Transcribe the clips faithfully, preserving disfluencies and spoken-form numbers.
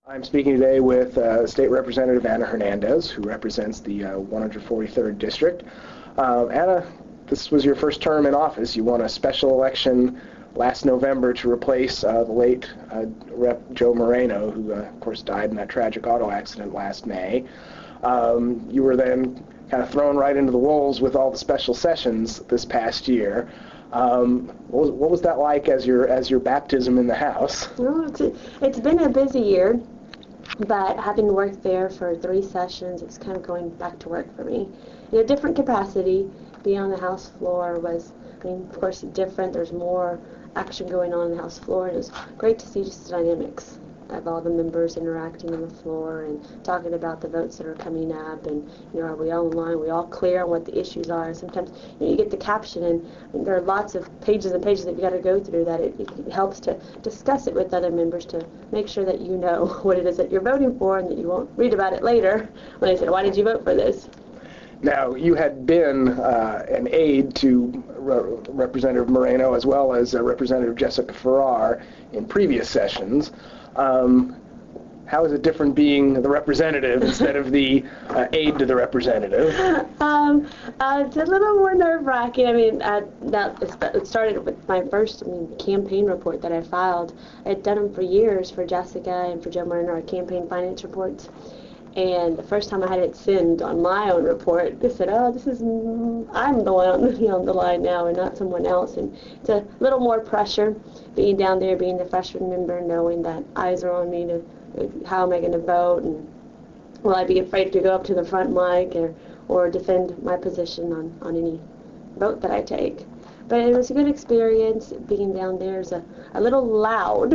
I'm speaking today with uh, State Representative Ana Hernandez, who represents the uh, one hundred forty-third District. Uh, Ana, this was your first term in office. You won a special election last November to replace uh, the late uh, Rep Joe Moreno, who, uh, of course, died in that tragic auto accident last May. Um, you were then kind of thrown right into the wolves with all the special sessions this past year. Um, what, was, what was that like as your as your baptism in the House? Well, it's, it's been a busy year, but having worked there for three sessions, it's kind of going back to work for me. In a different capacity, being on the House floor was, I mean, of course, different. There's more action going on in the House floor, and it was great to see just the dynamics of all the members interacting on the floor and talking about the votes that are coming up, and, you know, are we all in line, are we all clear on what the issues are. Sometimes, you know, you get the caption, and, and there are lots of pages and pages that you've got to go through that it, it helps to discuss it with other members to make sure that you know what it is that you're voting for and that you won't read about it later when they say, why did you vote for this? Now, you had been uh, an aide to Re- Representative Moreno as well as uh, Representative Jessica Farrar in previous sessions. Um, how is it different being the representative instead of the uh, aide to the representative? Um, uh, it's a little more nerve-wracking. I mean, uh, that it started with my first I mean, campaign report that I filed. I had done them for years for Jessica and for Joe Moreno, our campaign finance reports. And the first time I had it sent on my own report, they said, oh, this is, I'm the one on the, on the line now and not someone else. And it's a little more pressure being down there, being the freshman member, knowing that eyes are on me to how am I going to vote, and will I be afraid to go up to the front mic or, or defend my position on, on any vote that I take. But it was a good experience. Being down there is a, a little loud.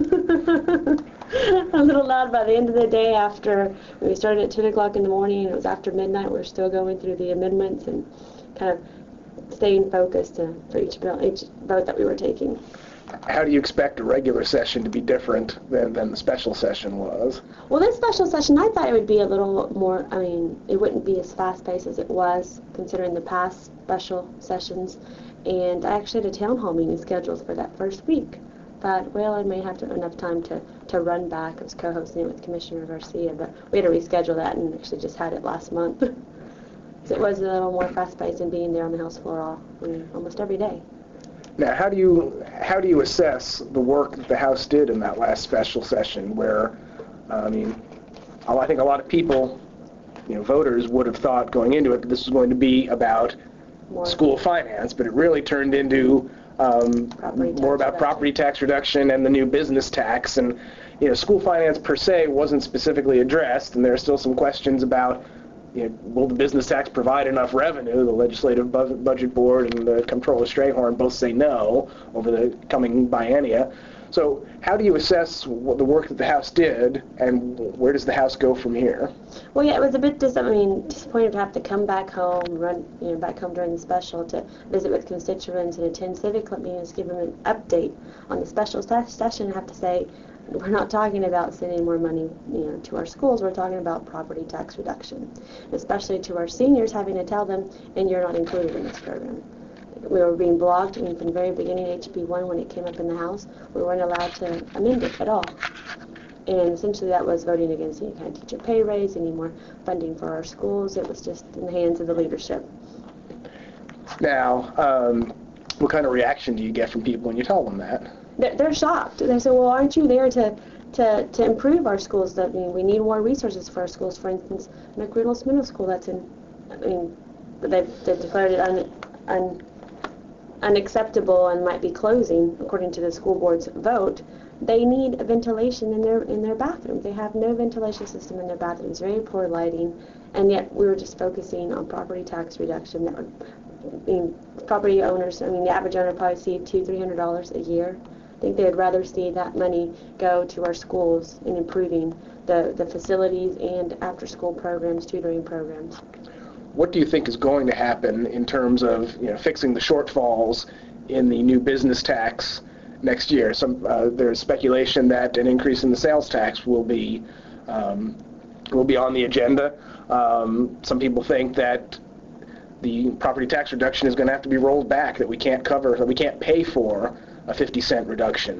A little loud by the end of the day. After we started at ten o'clock in the morning, it was after midnight. We were still going through the amendments and kind of staying focused uh, for each bill, each vote that we were taking. How do you expect a regular session to be different than, than the special session was? Well, this special session, I thought it would be a little more, I mean, it wouldn't be as fast-paced as it was, considering the past special sessions. And I actually had a town hall meeting scheduled for that first week. Thought, well, I may have to, enough time to, to run back. I was co-hosting it with Commissioner Garcia, but we had to reschedule that and actually just had it last month. So it was a little more fast-paced than being there on the House floor all, I mean, almost every day. Now, how do you how do you assess the work that the House did in that last special session, where, uh, I mean, I think a lot of people, you know, voters would have thought going into it that this was going to be about more school finance, but it really turned into um, more about reduction. property tax reduction and the new business tax, and, you know, school finance per se wasn't specifically addressed, and there are still some questions about, you know, will the business tax provide enough revenue? The Legislative Bu- Budget Board and the Comptroller Strayhorn both say no over the coming biennia. So how do you assess what the work that the House did, and where does the House go from here? Well, yeah, it was a bit dis- I mean, disappointing to have to come back home, run, you know, back home during the special to visit with constituents and attend civic club meetings, give them an update on the special session. I have to say, we're not talking about sending more money, you know, to our schools. We're talking about property tax reduction, especially to our seniors, having to tell them, and you're not included in this program. We were being blocked, I mean, from the very beginning, H B one, when it came up in the House, we weren't allowed to amend it at all. And essentially that was voting against any kind of teacher pay raise, any more funding for our schools. It was just in the hands of the leadership. Now, um, what kind of reaction do you get from people when you tell them that? They're, they're shocked. They say, well, aren't you there to, to, to improve our schools? I mean, we need more resources for our schools. For instance, McReynolds Middle School, that's in, I mean, they've, they've declared it un, un, unacceptable and might be closing, according to the school board's vote. They need ventilation in their in their bathrooms. They have no ventilation system in their bathrooms, very poor lighting, and yet we were just focusing on property tax reduction. That would, I mean, property owners, I mean, the average owner probably see two, three hundred dollars a year. I think they'd rather see that money go to our schools in improving the, the facilities and after-school programs, tutoring programs. What do you think is going to happen in terms of, you know, fixing the shortfalls in the new business tax next year? Some uh, there's speculation that an increase in the sales tax will be um, will be on the agenda. Um, some people think that the property tax reduction is going to have to be rolled back, that we can't cover, that we can't pay for a fifty cent reduction.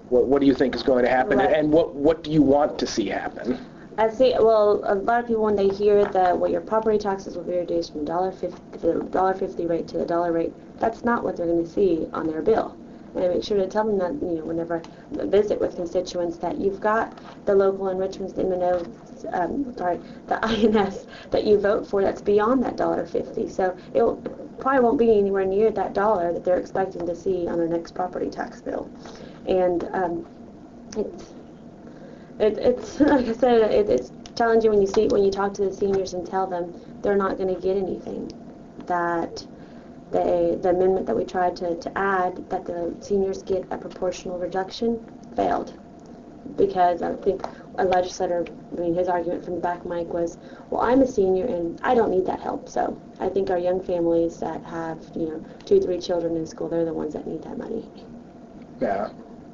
What, what do you think is going to happen, Right. and what, what do you want to see happen? I see. Well, a lot of people, when they hear that, well, your property taxes will be reduced from dollar fifty, the dollar fifty rate to the dollar rate, that's not what they're going to see on their bill. And I make sure to tell them that, you know, whenever I visit with constituents, that you've got the local enrichments, the M and O, um, sorry, the I N S that you vote for that's beyond that dollar fifty. So it will, probably won't be anywhere near that dollar that they're expecting to see on their next property tax bill. And um, it's It, it's like I said, it, it's challenging when you see when you talk to the seniors and tell them they're not going to get anything. That they, the amendment that we tried to, to add, that the seniors get a proportional reduction, failed, because I think a legislator, I mean, his argument from the back mic was, well, I'm a senior and I don't need that help. So I think our young families that have, you know, two, three children in school, they're the ones that need that money. Yeah.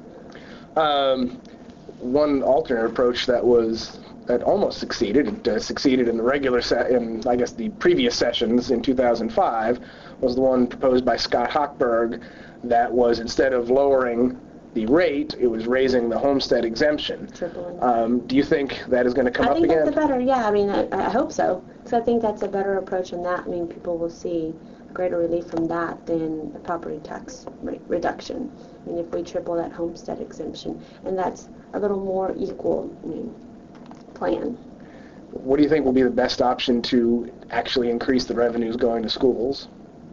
Um, one alternate approach that was that almost succeeded, it uh, succeeded in the regular set in I guess the previous sessions in two thousand five, was the one proposed by Scott Hochberg, that was, instead of lowering the rate, it was raising the homestead exemption. Tripling. Um, do you think that is going to come I up think again? that's a better, yeah, I mean, I, I hope so, because I think that's a better approach than that. I mean, people will see greater relief from that than a property tax rate reduction. I mean, if we triple that homestead exemption, and that's a little more equal, I mean, plan. What do you think will be the best option to actually increase the revenues going to schools?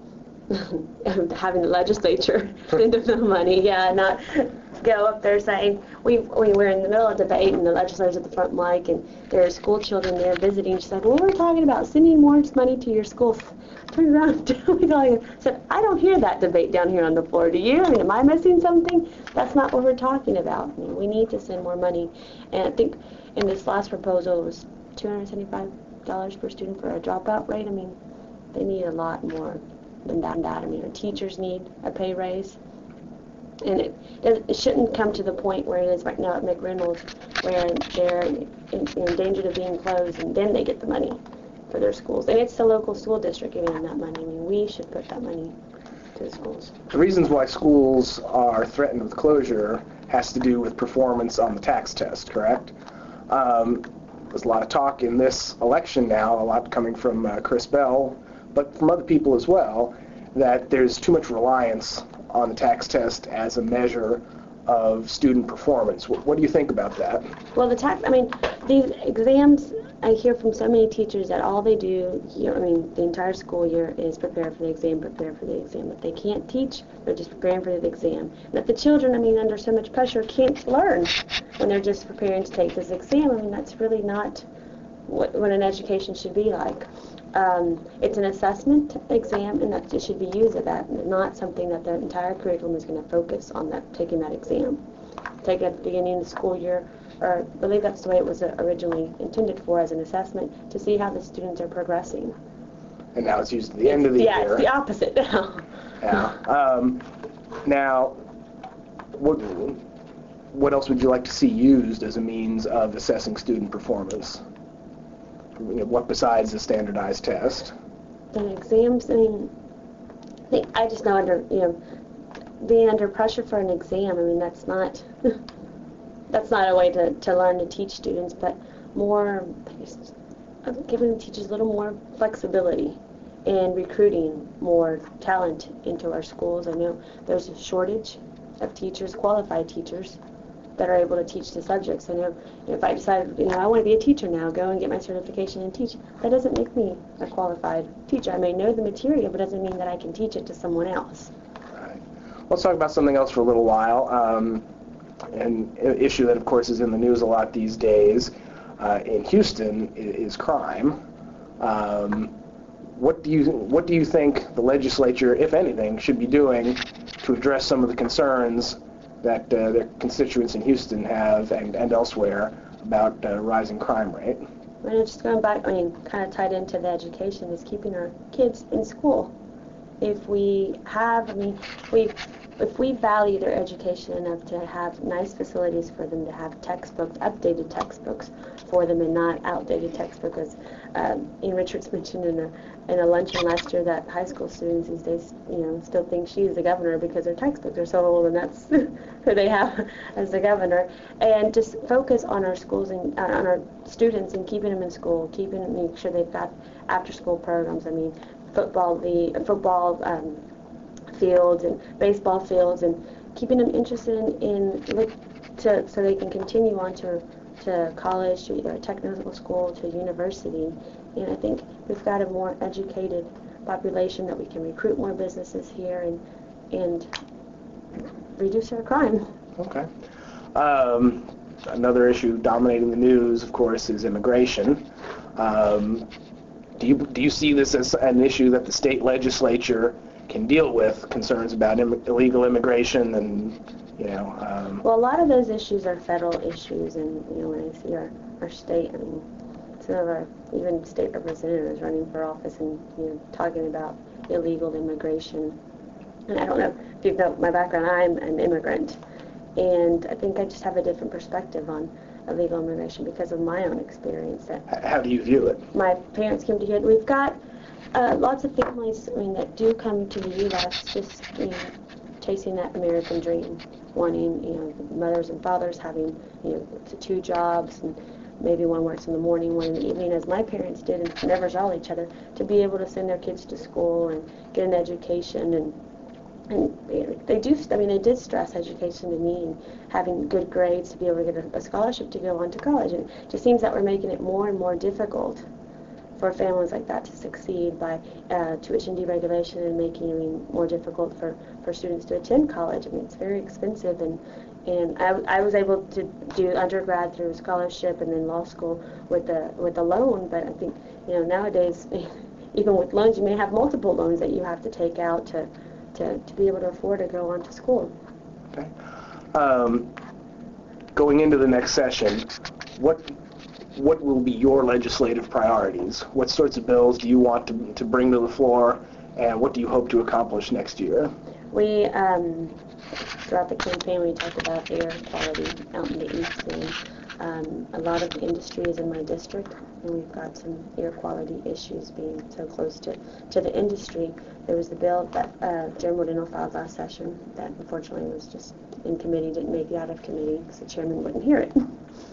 Having the legislature send them the money, yeah, not go up there saying, we we were in the middle of debate and the legislator's at the front mic and there are school children there visiting. She said, well, we're talking about sending more money to your schools. Turned around and said, I don't hear that debate down here on the floor, do you? I mean, am I missing something? That's not what we're talking about. I mean, we need to send more money. And I think in this last proposal it was two hundred seventy-five dollars per student for a dropout rate. I mean, they need a lot more than that. I mean, our teachers need a pay raise. And it, it shouldn't come to the point where it is right now at McReynolds, where they're in, in danger of being closed and then they get the money for their schools. And it's the local school district giving them that money. I mean, we should put that money to the schools. The reasons why schools are threatened with closure has to do with performance on the tax test, correct? Um, there's a lot of talk in this election now, a lot coming from uh, Chris Bell, but from other people as well, that there's too much reliance on the tax test as a measure of student performance. What, what do you think about that? Well, the tax, I mean, these exams, I hear from so many teachers that all they do, you know, I mean, the entire school year is prepare for the exam, prepare for the exam. If they can't teach, they're just preparing for the exam. And if the children, I mean, under so much pressure, can't learn when they're just preparing to take this exam, I mean, that's really not what, what an education should be like. Um, it's an assessment exam, and that it should be used at that, not something that the entire curriculum is going to focus on that, taking that exam. Take it at the beginning of the school year, or I believe that's the way it was originally intended for, as an assessment, to see how the students are progressing. And now it's used at the end of the yeah, year. Yeah, it's the opposite now. Yeah. Um, now, what, what else would you like to see used as a means of assessing student performance? What besides the standardized test? The exams, I mean, I think I just know under, you know, being under pressure for an exam, I mean, that's not, that's not a way to, to learn to teach students, but more, just giving teachers a little more flexibility in recruiting more talent into our schools. I know there's a shortage of teachers, qualified teachers, that are able to teach the subjects. I know if I decide, you know, I want to be a teacher now, go and get my certification and teach, that doesn't make me a qualified teacher. I may know the material, but doesn't mean that I can teach it to someone else. All right. Let's talk about something else for a little while. Um, an issue that, of course, is in the news a lot these days uh, in Houston is crime. Um, what do you what do you think the legislature, if anything, should be doing to address some of the concerns that uh, their constituents in Houston have and, and elsewhere about uh, rising crime rate? And just going back, I mean, kind of tied into the education, is keeping our kids in school. If we have, I mean, we, if we value their education enough to have nice facilities for them to have textbooks, updated textbooks, for them and not outdated textbook. As um, Ian Richards mentioned in a in a luncheon last year, that high school students these days, you know, still think she's the governor because their textbooks are so old, and that's who they have as the governor. And just focus on our schools and uh, on our students and keeping them in school, keeping make sure they've got after-school programs. I mean, football, the uh, football um, fields and baseball fields, and keeping them interested in, in look to so they can continue on to to college, to either a technical school, to university. And I think we've got a more educated population that we can recruit more businesses here and and reduce our crime. Okay. Um, another issue dominating the news, of course, is immigration. Um, do you do you see this as an issue that the state legislature can deal with, concerns about Im- illegal immigration and, you know... Um, well, a lot of those issues are federal issues, and, you know, when I see our, our state, I mean, some of our, even state representatives running for office and, you know, talking about illegal immigration. And I don't know if you know my background, I'm an immigrant, and I think I just have a different perspective on illegal immigration because of my own experience. That how do you view it? My parents came to here. We've got uh, lots of families, I mean, that do come to the U S just, you know, chasing that American dream, wanting, you know, mothers and fathers having, you know, two jobs, and maybe one works in the morning, one in the evening, as my parents did, and never saw each other, to be able to send their kids to school and get an education. And and they do, I mean, they did stress education to me, and having good grades to be able to get a, a scholarship to go on to college. And it just seems that we're making it more and more difficult for families like that to succeed by uh, tuition deregulation and making it more difficult for, for students to attend college. I mean, it's very expensive, and and I, I was able to do undergrad through scholarship and then law school with a with a loan. But I think, you know, nowadays, even with loans, you may have multiple loans that you have to take out to to, to be able to afford to go on to school. Okay. Um, going into the next session, what what will be your legislative priorities? What sorts of bills do you want to, to bring to the floor, and what do you hope to accomplish next year? We, um, throughout the campaign, we talked about air quality out in the east, and um, a lot of industry is in my district, and we've got some air quality issues being so close to, to the industry. There was the bill that uh, Jeremy Moreno filed last session that unfortunately was just in committee, didn't make it out of committee because the chairman wouldn't hear it.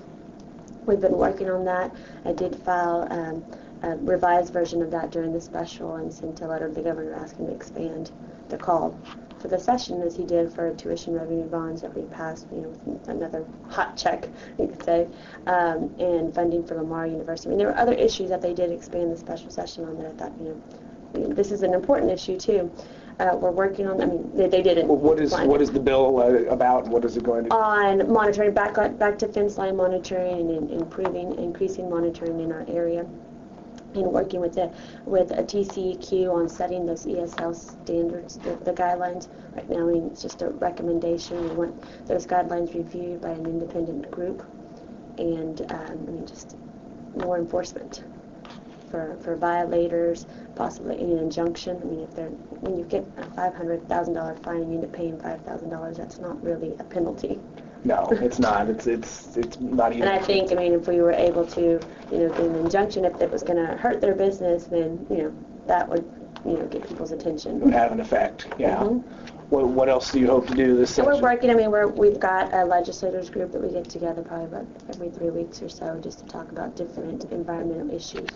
We've been working on that. I did file um, a revised version of that during the special and sent a letter to the governor asking to expand the call for the session, as he did for tuition revenue bonds that we passed, you know, with another hot check, you could say, um, and funding for Lamar University. I mean, there were other issues that they did expand the special session on that I thought, you know, this is an important issue too. Uh, we're working on, I mean, they, they didn't. Well, what is what is the bill uh, about, and what is it going to do? On monitoring, back, back to fence line monitoring and improving, increasing monitoring in our area, and working with the, with a T C E Q on setting those E S L standards, the, the guidelines. Right now, I mean, it's just a recommendation. We want those guidelines reviewed by an independent group, and um, I mean, just more enforcement for, for violators, possibly an injunction. I mean, if they're, when you get a five hundred thousand dollars fine and you end up paying five thousand dollars, that's not really a penalty. No, it's not. It's it's it's not even. And I think, I mean, if we were able to, you know, get an injunction, if it was going to hurt their business, then, you know, that would, you know, get people's attention. It would have an effect, yeah. Mm-hmm. What what else do you hope to do this session? We're working, I mean, we're, we've got a legislators group that we get together probably about every three weeks or so just to talk about different environmental issues.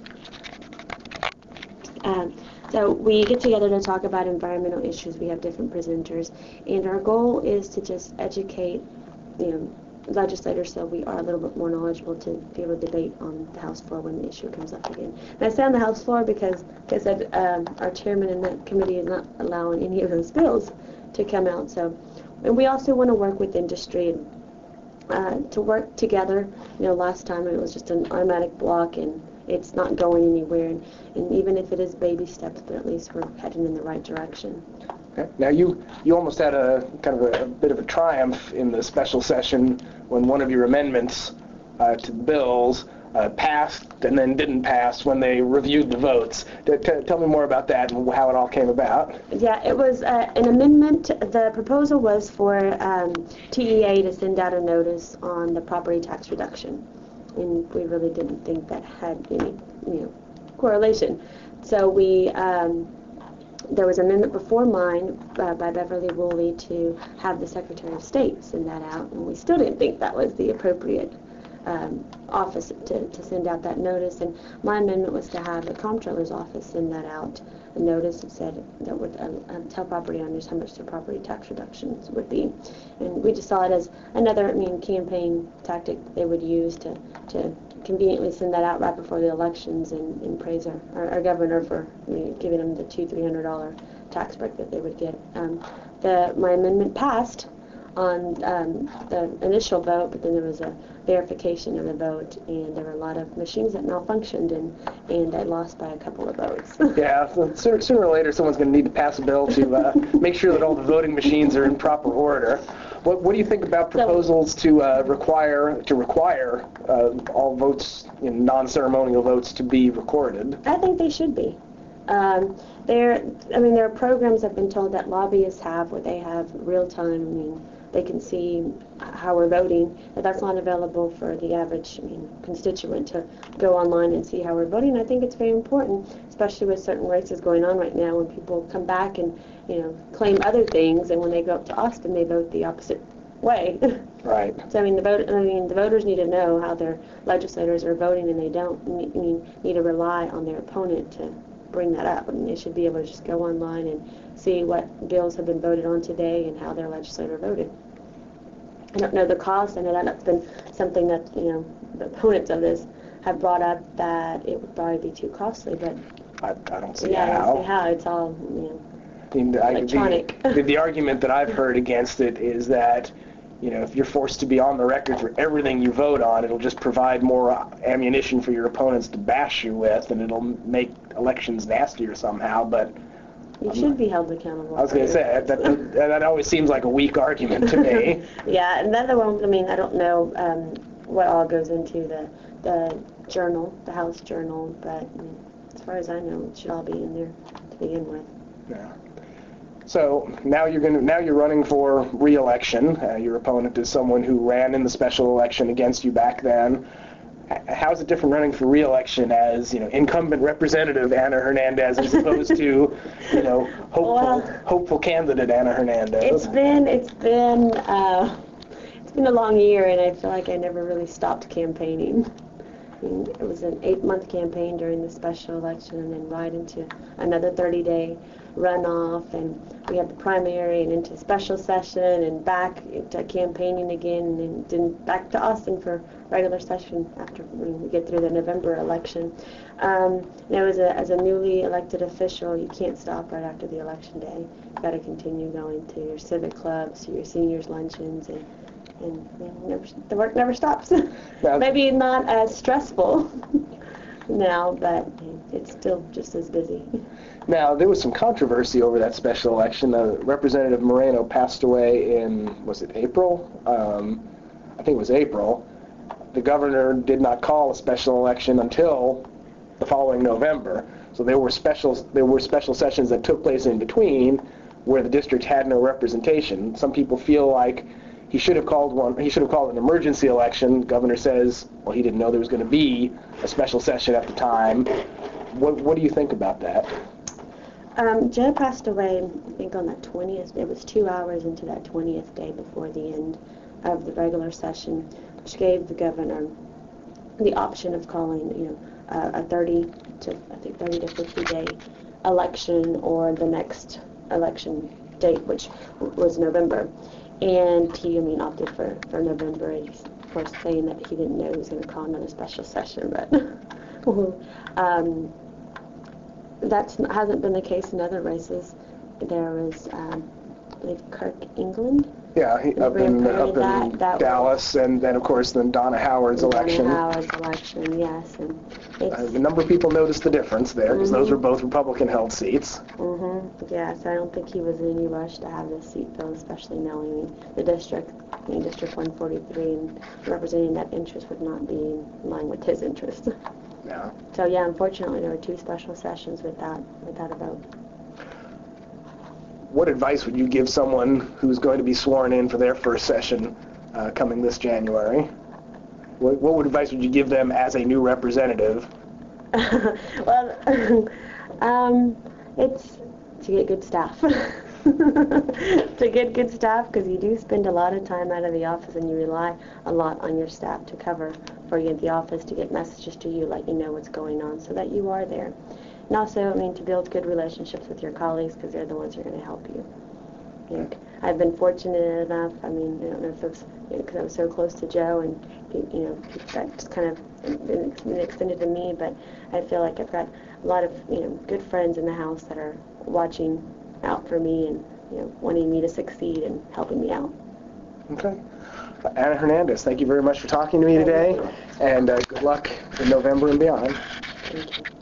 Um, so we get together to talk about environmental issues. We have different presenters, and our goal is to just educate, you know, legislators so we are a little bit more knowledgeable to be able to debate on the House floor when the issue comes up again. And I say on the House floor because, like I said, um, our chairman in that committee is not allowing any of those bills to come out. So, and we also want to work with industry uh, to work together. You know, last time it was just an automatic block, and it's not going anywhere. And, and even if it is baby steps, but at least we're heading in the right direction. Okay. Now you you almost had a kind of a, a bit of a triumph in the special session when one of your amendments uh, to the bills uh, passed and then didn't pass when they reviewed the votes. T- t- tell me more about that and how it all came about. Yeah, it was uh, an amendment. The proposal was for um, T E A to send out a notice on the property tax reduction. and we really didn't think that had any, you know, correlation. So we, um, there was an amendment before mine uh, by Beverly Woolley to have the Secretary of State send that out, and we still didn't think that was the appropriate um, office to, to send out that notice. And my amendment was to have the Comptroller's office send that out, a notice that said that would uh, um, tell property owners how much their property tax reductions would be. And we just saw it as another, I mean, campaign tactic they would use to, to conveniently send that out right before the elections and, and praise our, our, our governor for, I mean, giving them the two, three hundred dollar tax break that they would get. Um, the my amendment passed on um, the initial vote, but then there was a verification of the vote, and there were a lot of machines that malfunctioned, and and I lost by a couple of votes. Yeah, so sooner, sooner or later, someone's going to need to pass a bill to uh, make sure that all the voting machines are in proper order. What What do you think about proposals to uh, require to require uh, all votes, you know, non-ceremonial votes, to be recorded? I think they should be. Um, there, I mean, there are programs I've been told that lobbyists have where they have real time. I mean, they can see how we're voting. But that's not available for the average, I mean, constituent to go online and see how we're voting. I think it's very important, especially with certain races going on right now, when people come back and, you know, claim other things, and when they go up to Austin, they vote the opposite way. Right. So I mean, the vote. I mean, the voters need to know how their legislators are voting, and they don't need, I mean, need to rely on their opponent to bring that up. I mean, they should be able to just go online and see what bills have been voted on today and how their legislator voted. I don't know the cost. I know that that's been something that, you know, the opponents of this have brought up, that it would probably be too costly, but I, I don't see yeah, how. I don't see how. It's all, you know, I mean, I, electronic. the, the, the argument that I've heard against it is that, you know, if you're forced to be on the record for everything you vote on, it'll just provide more ammunition for your opponents to bash you with, and it'll make elections nastier somehow. But you I'm should not, be held accountable. I was going to say, that, that, that always seems like a weak argument to me. Yeah, and the other one, I mean, I don't know um, what all goes into the, the journal, the House Journal, but I mean, as far as I know, it should all be in there to begin with. Yeah. So now you're going to now you're running for re-election. Uh, your opponent is someone who ran in the special election against you back then. How's it different running for re-election as, you know, incumbent representative Ana Hernandez as opposed to, you know, hopeful Well, hopeful candidate Ana Hernandez? It's been it's been uh, it's been a long year, and I feel like I never really stopped campaigning. I mean, it was an eight-month campaign during the special election, and then right into another thirty-day runoff, and we had the primary and into special session and back into campaigning again, and then back to Austin for regular session after when we get through the November election. Um, and it was a, as a newly elected official, you can't stop right after the election day. You've got to continue going to your civic clubs, to your seniors' luncheons, and and you know, never, the work never stops. Maybe not as stressful now, but it's still just as busy. Now, there was some controversy over that special election. Uh, Representative Moreno passed away in, was it April? Um, I think it was April. The governor did not call a special election until the following November. So there were special there were special sessions that took place in between where the district had no representation. Some people feel like he should have called one. He should have called an emergency election. The governor says, well, he didn't know there was going to be a special session at the time. What What do you think about that? Um, Joe passed away, I think, on that twentieth. It was two hours into that twentieth day before the end of the regular session, which gave the governor the option of calling, you know, uh, a thirty to I think thirty to fifty day election, or the next election date, which w- was November. And he, I mean, opted for, for November. He's, of course, saying that he didn't know he was going to call another special session, but um, that hasn't been the case in other races. There was, um, I believe, Kirk England. Yeah, he, up in, up in that, that Dallas, and then, of course, then Donna Howard's Donna election. Howard's election, yes. And it's, Uh, a number of people noticed the difference there, because mm-hmm. those were both Republican-held seats. Mm-hmm. Yes, I don't think he was in any rush to have this seat filled, especially knowing the district, I mean, District one forty-three, and representing that interest would not be in line with his interest. Yeah. So yeah, unfortunately, there were two special sessions without without a vote. What advice would you give someone who's going to be sworn in for their first session uh, coming this January? What, what would advice would you give them as a new representative? Well, um, it's to get good staff. To get good staff, because you do spend a lot of time out of the office and you rely a lot on your staff to cover for you at the office, to get messages to you, let you know what's going on, so that you are there. And also, I mean, to build good relationships with your colleagues, because they're the ones who are going to help you. And I've been fortunate enough, I mean, I don't know if it was, because I was so close to Joe, and, you know, that just kind of been been extended to me, but I feel like I've got a lot of, you know, good friends in the house that are watching out for me and, you know, wanting me to succeed and helping me out. Okay. Anna Hernandez, thank you very much for talking to me today, and uh, good luck in November and beyond. Thank you.